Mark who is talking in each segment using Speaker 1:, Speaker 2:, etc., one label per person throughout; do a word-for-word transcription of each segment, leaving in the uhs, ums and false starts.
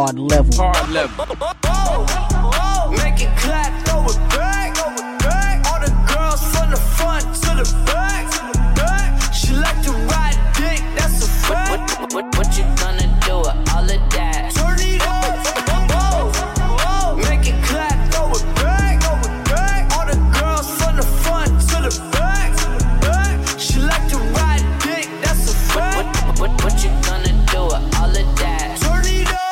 Speaker 1: hard level.
Speaker 2: Hard level.
Speaker 3: Make it clap, throw it back. All the girls from the front to the back. She like to ride dick, that's a fact.
Speaker 4: What, what, what, what you gonna do with all of that?
Speaker 3: Turn it up. Make it clap, throw it back. All the girls from the front to the back. She like to ride dick, that's a fact.
Speaker 4: What, what, what, what you gonna do with all of that?
Speaker 3: Turn it up.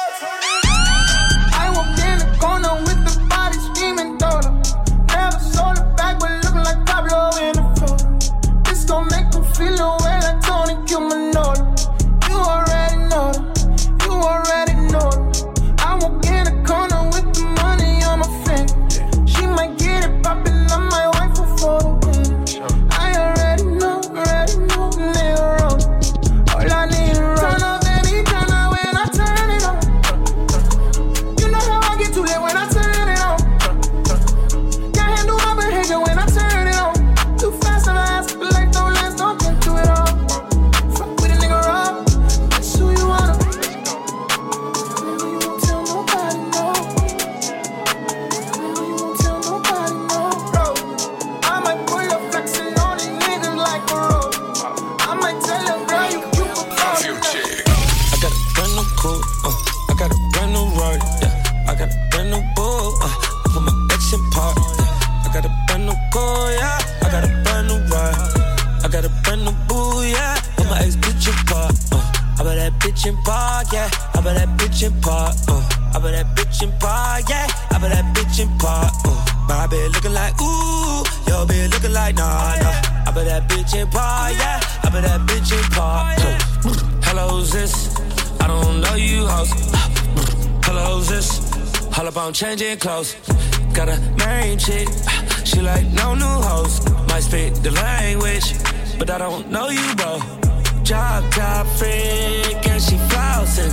Speaker 5: I walked in the corner with the body screaming daughter. Never saw the back, but looking like Pablo in the front. This gon' make them feel away like Tony Cumanolo. You already know them, you already know them. I walk in the corner with the money on my finger. She might get it poppin', I might wife her for the win. I already know, already know, nigga wrong. All I need is turn up, baby, turn up when I turn it on. You know how I get too late when I turn it on. Can't handle my behavior when I turn it on. Too fast and I ask for life, don't last, don't get to it all. Fuck with a nigga raw, that's who you wanna. Baby, you won't tell nobody no. Baby, you won't tell nobody no. Bro, I might pull up flexing on these niggas like a rope. I might tell your girl you cute for
Speaker 6: Perfume chick. I got a brand new coupe, uh, I got a brand new ride, yeah. I got a brand new boo, uh, I put my ex in park, yeah. I got a brand new car, yeah. I got a brand new ride, I got a brand new boo, yeah. Put my ex bitch in park, uh, I bet that bitch in park, yeah. I bet that bitch in park, uh, I bet that bitch in park, yeah. I bet that bitch in park, uh. My bitch looking like ooh, your bitch looking like nah, nah. I bet that bitch in park, yeah. I bet that bitch in park, uh. Hello, who's this? I don't know you, hoes. Hello, who's this? All up on changing clothes. Got a main chick, she like no new hoes. Might speak the language, but I don't know you, bro. Drop top freak and she flossing.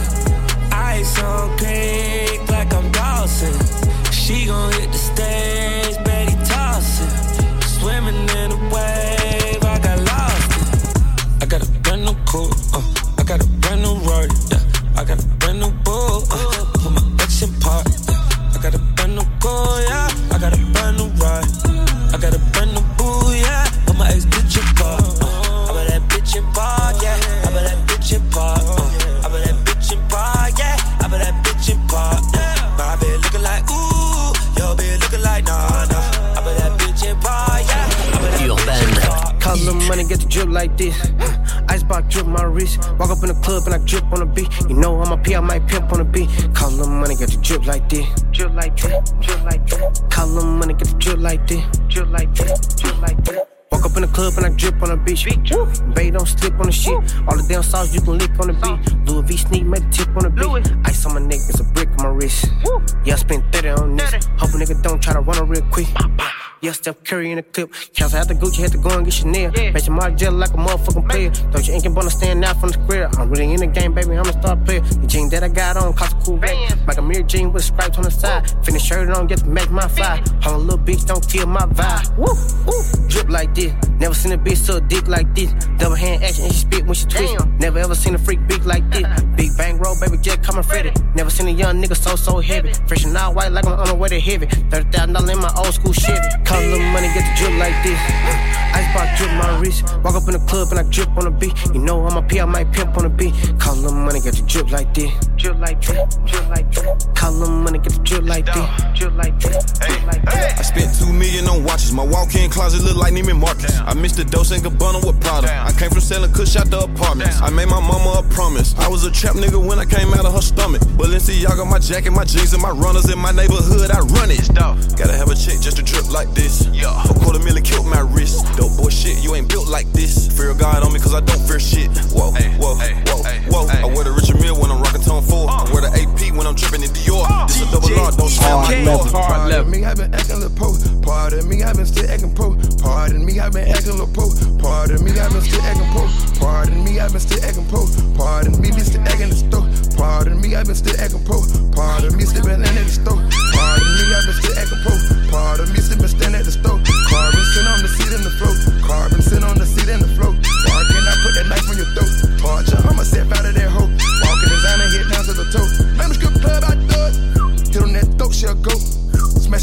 Speaker 6: Ice on creek like I'm Dawson. She gon' hit the stage, Betty tossing. Swimming in a wave, I got lost in. I got a brand new coupe, uh, I got a brand new ride, yeah. I got a brand new boo, uh, put my ex in park, yeah. I got a brand new car, yeah. I got a brand new ride, I got a brand new boo, yeah. Put my ex bitch in park, uh, I bet that bitch in park, yeah. I bet that bitch in park, uh, I bet that bitch in park, yeah. I bet that bitch in park, yeah. My bitch looking like ooh, your bitch looking like nah, nah. I bet that bitch in park, yeah. I bet that bitch in park.
Speaker 7: Call a little money, get the drip like this. Icebox drip my wrist. Walk up in the club and I drip on the beat. You know I'm a P, I might pimp on the beat. Call a little money, get the drip like this. Drip like this, drip like this. Call a little money, get the drip like this. Drip like this, drip like this. Walk up in the club and I drip on the beach. Babe, don't slip on the shit. All the damn sauce you can lick on the beat. Louis V sneak, made a tip on the beat. Ice on my neck, it's a brick on my wrist. Yeah, I spent thirty on this. Hope a nigga don't try to run her real quick. Yeah, Steph Curry in the clip. Cancel out the Gucci, had to go and get Chanel. Yeah. Match my gel like a motherfucking player. Don't you ain't gonna stand out from the square. I'm really in the game, baby, I'm a star player. The jean that I got on cost a cool bag. Like a mirror jean with stripes on the side. Finish shirt on, get to match my fly. Hold on, little bitch, don't kill my vibe. Woo, woo. Drip like this. Never seen a bitch suck dick like this. Double hand action and she spit when she twist. Damn. Never ever seen a freak big like this. Big bang roll, baby, jet coming Freddy. Never seen a young nigga so, so heavy. Fresh and all white like I'm on the way to heavy. thirty thousand dollars in my old school Chevy. Call a little money, get the drip like this. Icebox drip my wrist. Walk up in the club and I drip on the beat. You know I'm a P, I might pimp on the beat. Call a little money, get the drip like this. Drip like this, drip like this. Call a little money, get the drip like this. Drip like this, drip like this.
Speaker 8: I spent two million on watches. My walk-in closet look like Neiman Marcus. I missed the Dolce and Gabbana with Prada. I came from selling kush out the apartments. I made my mama a promise. I was a trap nigga when I came out of her stomach. Balenciaga, my jacket, my jeans, and my runners in my neighborhood. I run it. Gotta have a chick just to drip like this. Yeah. A quarter million killed my wrist. Dope boy shit, you ain't built like this. Fear God on me cause I don't fear shit. Whoa, ay, whoa, ay, whoa, ay, whoa. Ay. I wear the Richard Mille when I'm rockin' Tom Ford. Uh. I wear the A P when I'm drippin' in Dior. Uh. This a double R, don't slam my door.
Speaker 9: Part of me, I been acting little po. Part of me, I been still acting po. Part of me, I been acting little po. Part of me, I been still acting po. Part of me, I been still acting po. Part of me, be still acting the store. Part of me, I been still acting po. Part of me, still been in at the store. Part of me, I been still acting po. Part of me, still been standing at the store.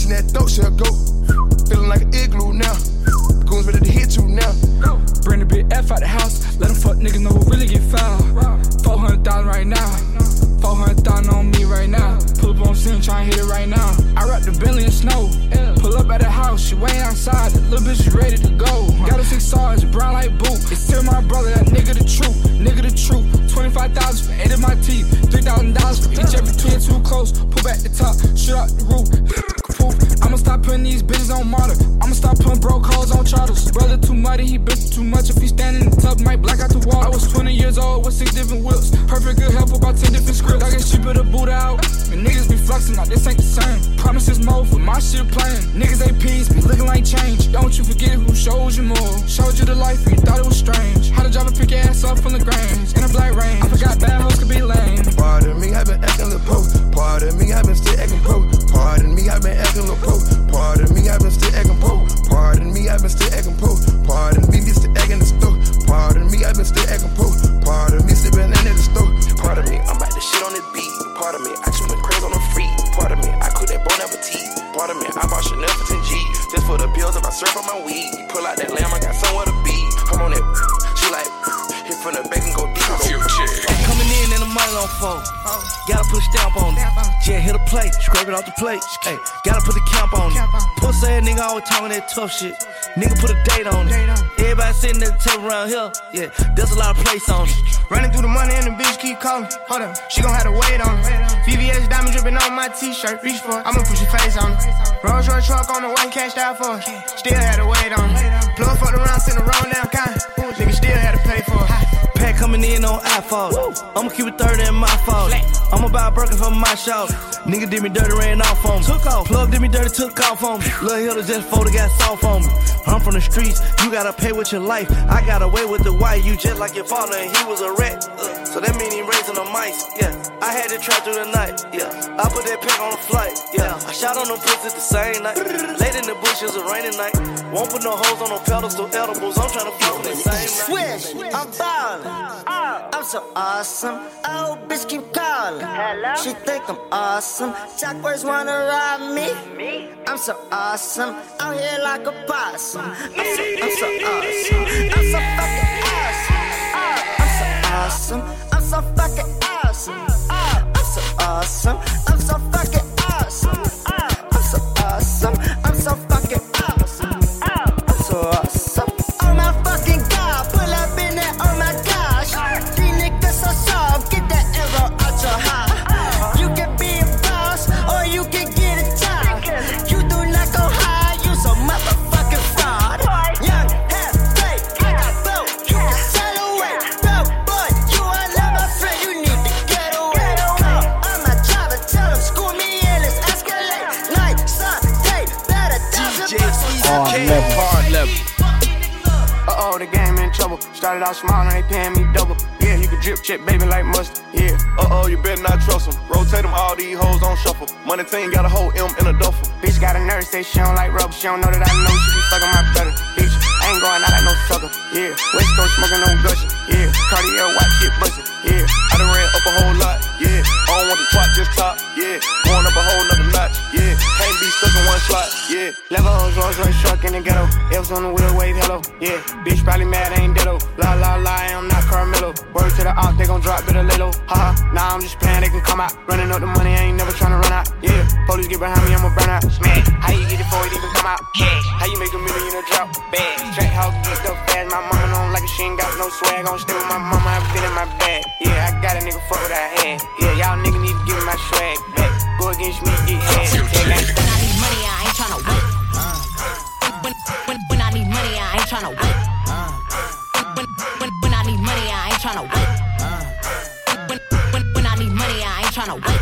Speaker 9: Pushing that dope, she'll go. Feeling like an igloo now. Goons ready to hit you now.
Speaker 1: Bring the big F out the house. Let them fuck niggas know who really get foul. four hundred thousand right now. four hundred thousand on me right now. Pull up on scene, try and hit it right now. I wrap the Bentley in snow. Pull up at the house, she waiting outside. The little bitch is ready to go. Got a six stars, brown like boot. It's still my brother, that nigga the truth. Nigga the truth. twenty-five thousand for eight of my teeth. three thousand dollars for each every kid too close. Pull back the top, shoot out the roof. I'ma stop putting these bitches on martyr. I'ma stop putting broke hoes on charters. Brother too muddy, he been too much. If he stand in the tub, might black out the wall. I was twenty years old with six different whips. Perfect good help about ten different scripts. I get cheaper to boot out. And niggas be flexing, now this ain't the same. Promises more for my shit playing. Niggas A Ps be looking like change. Don't you forget who showed you more. Showed you the life and you thought it was strange. How to drive a pick your ass up from the Grange in a black range. I forgot bad hoes could be lame.
Speaker 9: Pardon me, I been acting a po. Pardon me, I been still acting pro. Pardon me, I been acting a po. Pardon me, I been still acting po. Pardon me, I been still acting po. Pardon me, still acting the store. Pardon me, I been still acting po. Pardon me, sipping in at the store. Pardon me, I'm about to shit on this beat. Pardon me, I just went crazy on the free. Pardon me, I cook that Bon Appetit. Pardon me, I bought Chanel for ten G. Just for the pills if I surf on my weed. Pull out that lamb, I got somewhere to be. I'm on that, she like, hit from the back and go deep.
Speaker 7: Coming in and the money on phone. Gotta put a stamp on it. Yeah, hit a plate, scrape it off the plate. Hey, gotta put the camp on it. Pussy ass nigga always talking that tough shit. Nigga put a date on it. Everybody sitting at the table around here. Yeah, there's a lot of place on it.
Speaker 5: Running through the money and the bitch keep calling. Hold up, she gon' have to wait on it. V V S diamond dripping on my t-shirt. Reach for it, I'ma put your face on it. Rolls Royce truck on the way, cashed out for it. Still had to wait on it. Plug fucked around, send a roll down kind. Nigga still had to pay for it.
Speaker 7: Pack coming in on iPhone. I'ma keep it thirty in my fault. I'ma buy a Birkin for my shout. Nigga did me dirty, ran off on me. Took off. Plug did me dirty, took off on me. Lil' Hilda just folded, got soft on me. I'm from the streets, you gotta pay with your life. I got away with the white, you just like your father, and he was a rat. Uh, so that mean he raising the mice, yeah. I had to try through the night, yeah. I put that pack on the flight, yeah. I shot on them pussies the same night. Late in the bushes, a rainy night. Won't put no hoes on no pedestals, edibles. I'm trying to fuck the same night.
Speaker 2: Swish, I'm ballin'. I'm so awesome. Oh, bitch keep calling. Hello? She think I'm awesome. Jackboys wanna rob me. Me? I'm so awesome. Out here like a possum. I'm so, I'm so awesome. I'm so fucking awesome. I'm so awesome. I'm so fucking awesome. I'm so awesome. I'm so fucking awesome. I'm so awesome. I'm so fucking awesome. I'm so awesome. Oh my fucking God, pull up in there. Oh my gosh, these niggas so soft. Get that arrow out your heart. You can be a boss or you can get a job. You do not go high. You so motherfucking fraud. Young, half fake, I got both. You can sail away, bro, boy. You are not my friend. You need to get away. Call on my driver, tell him school me in. Let's escalate. Night, sun, day, better thousand bucks.
Speaker 8: Hard level.
Speaker 5: Uh-oh, the game in trouble. Started out small, now they paying me double. Yeah, you can drip check, baby, like mustard. Yeah.
Speaker 8: Uh-oh, you better not trust them. Rotate them, all these hoes on shuffle. Money team got a whole M in a duffel.
Speaker 5: Bitch got a nurse, say she don't like rubber. She don't know that I know she be fucking my brother. Bitch, I ain't going out like no sucker. Yeah. West Coast smoking no gushing. Yeah. Cartier watch shit bustin'. Yeah.
Speaker 8: I done ran up a whole lot. Yeah. I don't want the twat, just top. Yeah. Going up a whole nother notch. Yeah. Can't be stuck in one slot. Yeah.
Speaker 5: Level O's, Rolls Royce truck in the ghetto. F's on the wheel, wave hello. Yeah. Bitch probably mad, I ain't ditto. La la la, I'm not Carmelo. Word to the op, they gon' drop bit of lilo. Haha. Nah, I'm just playing, they can come out. Running up the money, I ain't never tryna run out. Yeah. Police get behind me, I'ma burn out. Smash. How you get it before it even come out? Cash. How you make a million in a drop? Bad. Track house get up fast. My mama don't like it, she ain't got no swag. Gon' stay with my mama, I been in my bag. Yeah, I got a nigga fuck what I had. Yeah, y'all nigga need to give me my swag back. Go against me, get head. Yeah,
Speaker 10: when I need money, I ain't tryna wait. When, when, when I need money, I ain't tryna wait. When, when, when I need money, I ain't tryna wait. When, when, when I need money, I ain't tryna wait.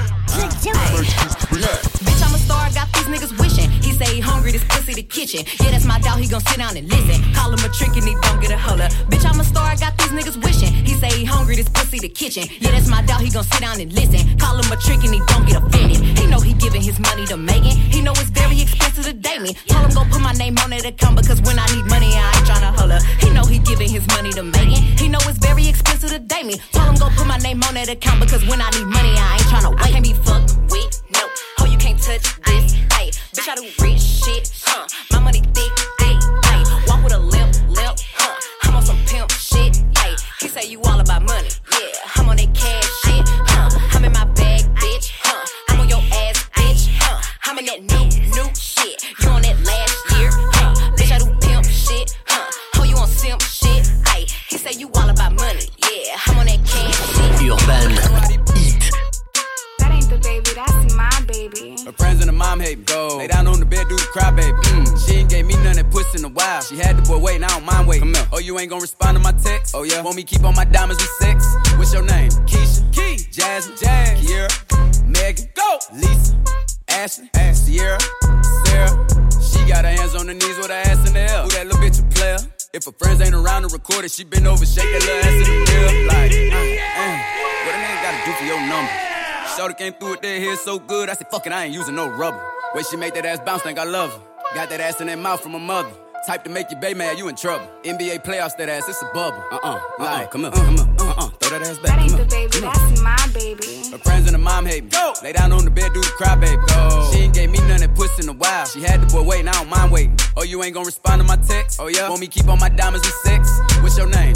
Speaker 10: Bitch, I'm a star, got these niggas wishing. He say he hungry, this pussy the kitchen. Yeah, that's my dog, he gon' sit down and listen. Call him a trick and he don't get a holler. Bitch, I'm a star, got these niggas wishing. He say he hungry, this pussy the kitchen. Yeah, that's my dog, he gon' sit down and listen. Call him a trick and he don't get offended. He know he giving his money to Megan. He know it's very expensive to date me. Told him go put my name on that account because when I need money, I ain't tryna holler. He know he giving his money to Megan. He know it's very expensive to date me. Told him go put my name on that account because when I need money, I ain't tryna wait. I can't be fucked with, no. Oh, you can't touch this. Hey, bitch, I do rich shit, huh? My money thick, thick, hey. Walk with a limp, limp, huh? I'm on some pimp shit, hey. He say you all about money, yeah. I'm on that cash shit, huh? I'm in my bag, bitch, huh? I'm on your ass, bitch, huh? I'm in that new, new shit. You on that last year, huh? Bitch, I do pimp shit, huh? Oh, you on simp shit, hey. He say you all about money, yeah. I'm on that cash shit.
Speaker 11: Urban Heat.
Speaker 12: That ain't the baby, that's my baby.
Speaker 13: Her friends and her mom hate me. Go. Lay down on the bed, do the cry, baby. Mm. She ain't gave me none that puss in a while. She had the boy waiting, I don't mind waiting. Come here. Oh, you ain't gonna respond to my text? Oh, yeah. Want me keep on my diamonds with sex? What's your name? Keisha. Key. Jasmine. Jazz. Kiera. Megan. Go. Lisa. Ashley. Ash. Sierra. Sarah. She got her hands on her knees with her ass in the air. Who that little bitch a player? If her friends ain't around to record it, she been over, shake that little ass in the mirror. Like, uh, uh, what a nigga gotta do for your number? Shorty came through with that hair so good, I said, fuck it, I ain't using no rubber. Way she make that ass bounce, think I love her. Got that ass in that mouth from her mother. Type to make your bae mad, you in trouble. N B A playoffs, that ass, it's a bubble. Uh-uh, like, come on, come on, uh-uh, throw that ass back.
Speaker 12: That ain't the baby, that's my baby.
Speaker 13: Her friends and her mom hate me. Go. Lay down on the bed, do the cry, baby. Go. She ain't gave me none that puss in a while. She had the boy waiting, I don't mind waiting. Oh, you ain't gonna respond to my text? Oh, yeah? Want me keep on my diamonds with sex? What's your name?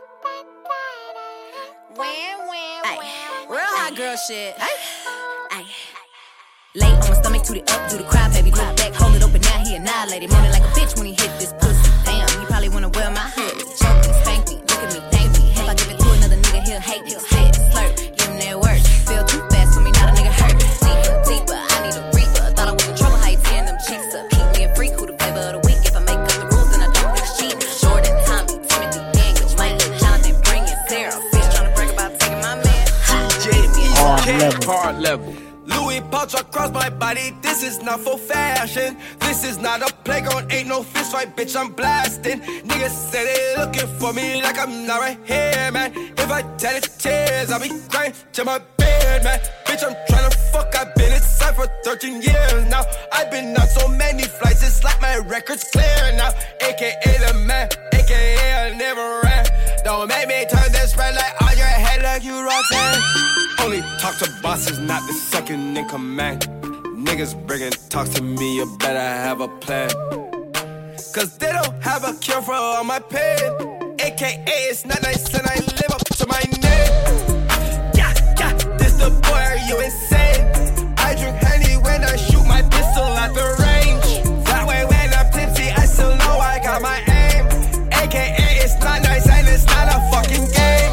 Speaker 10: Real hot girl shit. Ay. Ay. Lay on my stomach, toot it up, do the cry, baby. Look back, hold it open, now he annihilated. Moaning like a bitch when he hit this pussy. Damn, he probably wanna wear my hood. Choke me, spank me, look at me, thank me. If I give it to another nigga, he'll hate me. Sit, slurp, give him that work. Feel too fast for me, not a nigga hurt. Deeper, deeper, I need a reaper. Thought I was in trouble, how you tearing them cheeks up. Keep me a freak, who the flavor of the week. If I make up the rules, then I don't think it's cheap. Jordan, Tommy, Timothy, Daniel, Mike, Jonathan, bring it, Sarah. Bitch tryna brag about taking my man.
Speaker 11: Hard level.
Speaker 13: Hard level.
Speaker 3: Louis pouch across my body, this is not for fashion. This is not a playground, ain't no fist fight, bitch, I'm blasting. Niggas say they looking for me like I'm not right here, man. If I tell it tears, I'll be crying to my bed, man. Bitch, I'm tryna fuck, I've been inside for thirteen years now. I've been on so many flights, it's like my record's clear now. A K A the man, A K A I never ran. Don't make me turn this red light on your head like you Roxanne. Only talk to bosses, not the second in command. Niggas bringing talk to me, you better have a plan. Cause they don't have a cure for all my pain. A K A it's not nice and I live up to my name. Yeah, yeah, this the boy, are you insane? I drink Henny when I shoot my pistol at the range. That way when I'm tipsy, I still know I got my aim. A K A it's not nice and it's not a fucking game.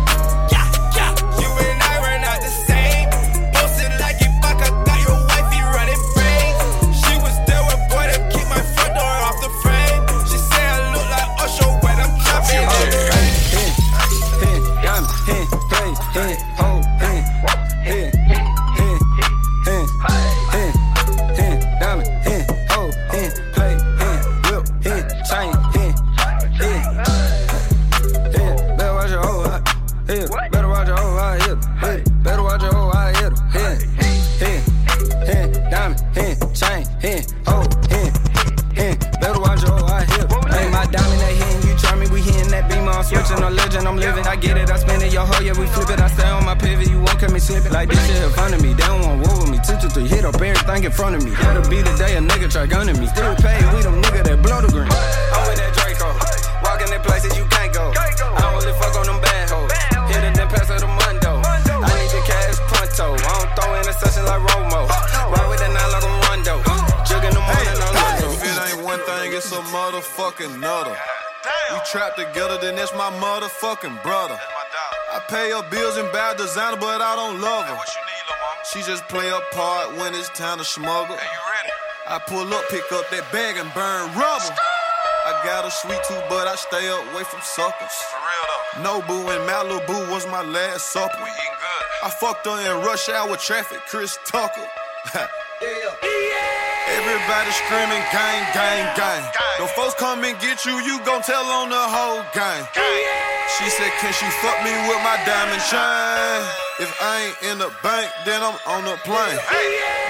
Speaker 3: Switching on legend, I'm living. I get it, I spend it, yo ho, yeah, we flip it. I stay on my pivot, you won't cut me slipping. Like this shit in front of me, they don't want war with me. Two, two, three, hit up everything in front of me. That'll be the day a nigga try gunning me. Still paid, we them nigga that blow the green. I'm with that Draco, walking in places you can't go. I only fuck on them bad hoes. Hit it, then pass her the mundo. I need the cash pronto. I don't throw interceptions like Romo. Ride with that nine like I'm Rondo. Jug in the morning, I'm Rondo.
Speaker 8: If it ain't one thing, it's a motherfucking nutter. We trapped together, then that's my motherfucking brother. I pay her bills and buy designer, but I don't love her. She just play a part when it's time to smuggle. I pull up, pick up that bag and burn rubber. I got a sweet tooth, but I stay away from suckers. Nobu and Malibu was my last supper. We eating good. I fucked her in rush hour traffic, Chris Tucker. Everybody screaming gang, gang, gang. Them folks come and get you, you gon' tell on the whole gang. She said, can she fuck me with my diamond chain? If I ain't in the bank, then I'm on the plane.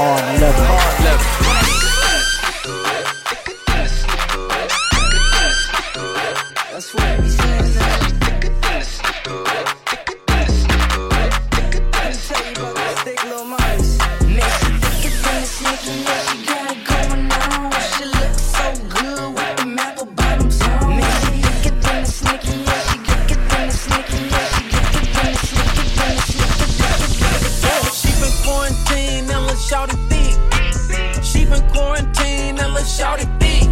Speaker 11: Hard level.
Speaker 14: Hard level.
Speaker 15: That's what we saying now. Let me tell you about this thick little mice. Man, she thicker than a sneaky, yeah, she got it going on. She looks so good with the apple bottoms on. Man, she thicker than a sneaky, yeah, she thicker than a sneaky, yeah, she thicker than a sneaky, than a sneaky, than a sneaky.
Speaker 14: She been quarantined and little shawty thick. She been quarantined and little shawty thick.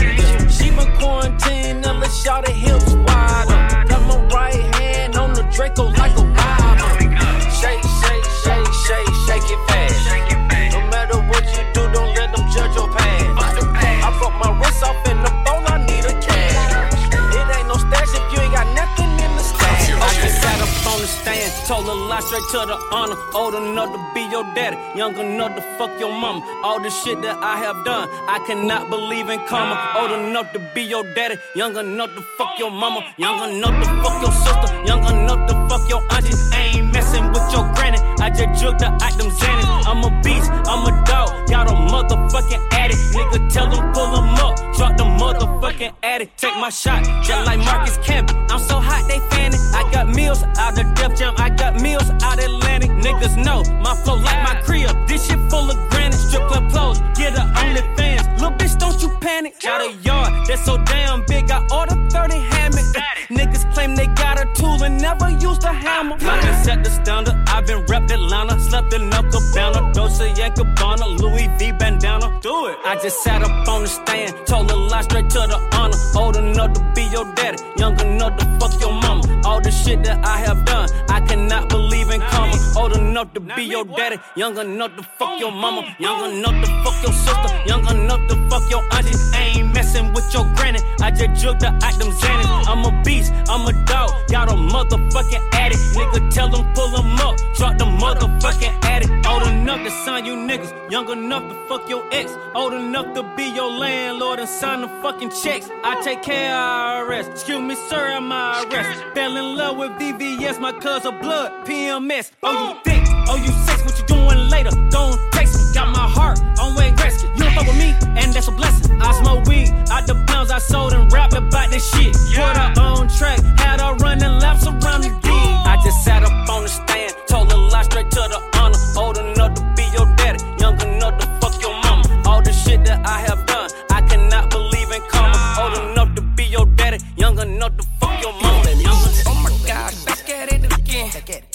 Speaker 14: She been quarantined and little shawty hips wide up. Got my right hand on the Draco like a Bible. Shake, shake, shake, shake, shake it fast. No matter what you do, don't let them judge your past. I broke my wrist off in the bone, I need a cash. It ain't no stash if you ain't got nothing in the stash. I just sat up on the stand, told a lie straight to the honor. Old enough to be your daddy, young enough to fuck your mama. All the shit that I have done, I cannot believe in karma. Old enough to be your daddy, young enough to fuck your mama, young enough to fuck your sister, young enough to fuck your auntie. I ain't messing with your granny, I just jugged the item Xanax. I'm a beast, I'm a dog, got a motherfucking addict. Nigga tell them pull them up, drop the motherfucking addict. Take my shot, just like Marcus Camby. I'm so hot they fanning. I got meals out of Def Jam, I got meals out Atlantic. Niggas know my flow like my crib. This shit full of granite, strip club clothes, get her OnlyFans. Little bitch, don't you panic. Got a yard that's so damn big, I ordered thirty hammocks. Niggas claim they got a tool and never used a hammer. I been set the standard, I been repped Atlanta, slept in a cabana, Dolce and Gabbana, Louis V bandana. Do it. I just sat up on the stand, told a lie straight to the honor. Old enough to be your daddy, young enough to fuck your mama. All the shit that I have done, I cannot believe in karma. Old enough to be your daddy, young enough to fuck your mama, young enough to fuck your sister, young enough to fuck your auntie. I ain't messing with your granny, I just jugged the item Xanax. I'm a beast, I'm a dog, got a motherfucking addict. Nigga tell them pull them up, drop the motherfucking addict. Old enough to sign you niggas, young enough to fuck your ex. Old enough to be your landlord and sign the fucking checks. I take care of I R S, excuse me sir, I'm I R S. Fell in love with V V S, my cousin blood, P M S. Oh you thick, oh you sex, what you doing later? Don't text me, got my heart on way rescue. You don't fuck with me, and that's a blessing. I smoke weed, out the pounds I sold and rap about this shit. Put her on track, had her running laps around the D. I just sat up on the stand, told a lie straight to the honor. Old enough to be your daddy, young enough to fuck your mama. All the shit that I have done, I cannot believe in karma. Old enough to be your daddy, young enough to fuck your mama.
Speaker 15: Oh my God, back at it again.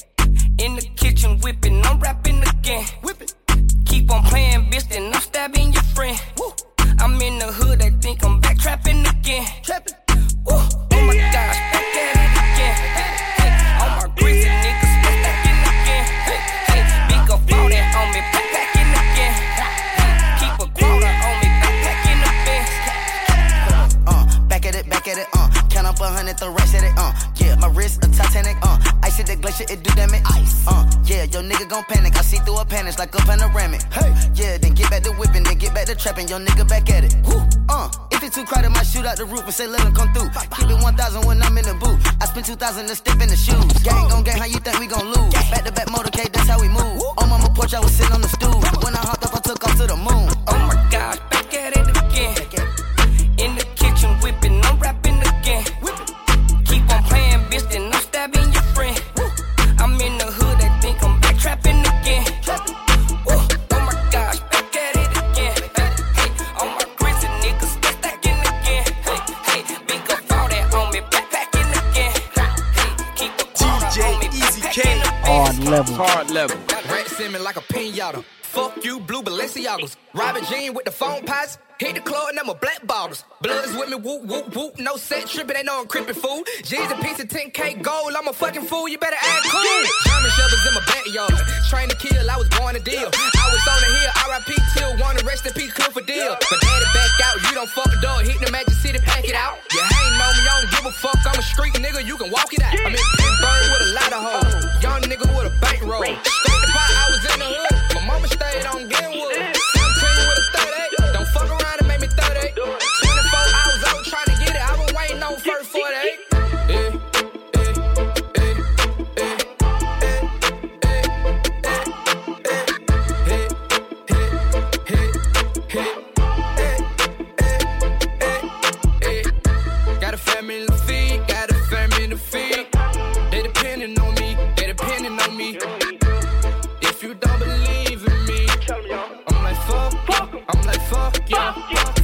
Speaker 15: In the kitchen whipping, I'm rapping again. Keep on playing, bitch, then I'm stabbing your friend. I'm in the hood, I think I'm back trapping again. Woo. Oh my gosh, back at it again. Hey, all my greasy niggas back stacking again. Hey, hey, big up all that on me, backpacking again. Keep a quarter on me, backpacking the best.
Speaker 16: Uh, back at it, back at it, uh. Count up a hundred, the rest at it, uh. Yeah, my wrist a Titanic, uh. Ice at the glacier, it do damage. Ice, uh. Yeah, your nigga gon' panic. I see through a panic like a panoramic. Hey, yeah, then get back to whipping, then get back to trapping. Your nigga back at it. Woo, uh. If it's too crowded, might shoot out the roof and say let him come through. Keep it one thousand when I'm in the booth. I spend two thousand to step in the shoes. Gang gon' gang, how you think we gon' lose? Back to back motorcade, that's how we move. On mama porch, I was sitting on the stool. When I hopped up, I took off to the moon.
Speaker 15: Oh my God, back at it again. In the kitchen whipping, I'm rapping again. Keep on playing, bitch, then I'm stabbing your friend. I'm in the hood, I think I'm back trapping again. Woo. Oh my gosh, back at it again. Hey, all my greasy niggas back stacking again. Hey, hey, big up all that on me, backpacking again. Hey, keep a quarter on me,
Speaker 14: Easy K.
Speaker 11: Hard level.
Speaker 14: Hard level.
Speaker 3: Rat Simmons like a pinata. Fuck you, blue Balenciagas. Robert Jean with the phone pots. Hit the club and them with black bottles. Bloods with me, whoop, whoop, whoop. No set tripping, ain't no crippin' fool. G's a piece of ten K gold. I'm a fucking fool, you better act cool. German shovels in my backyard. Train to kill, I was born to deal. I was on the hill, R I P till wanna rest in peace, Clifford Deal. But daddy back out, you don't fuck the dog. Hit the Magic City, pack it out. You hating on me, I don't give a fuck. I'm a street nigga, you can walk it out. I'm in Pittsburgh with a lot of hoes. Young nigga with a bankroll. Straight the pot, I was in the hood. My mama stayed on Glenwood. seventeen with a thirty-eight. Don't fuck around and make me thirty-eight. twenty-four hours out trying to get it. I been waiting on first forty-eight. Yeah. Yeah.
Speaker 1: family to feed, got a family to feed. They depending on me, they depending on me. If you don't believe in me, I'm like fuck, I'm like fuck, yeah.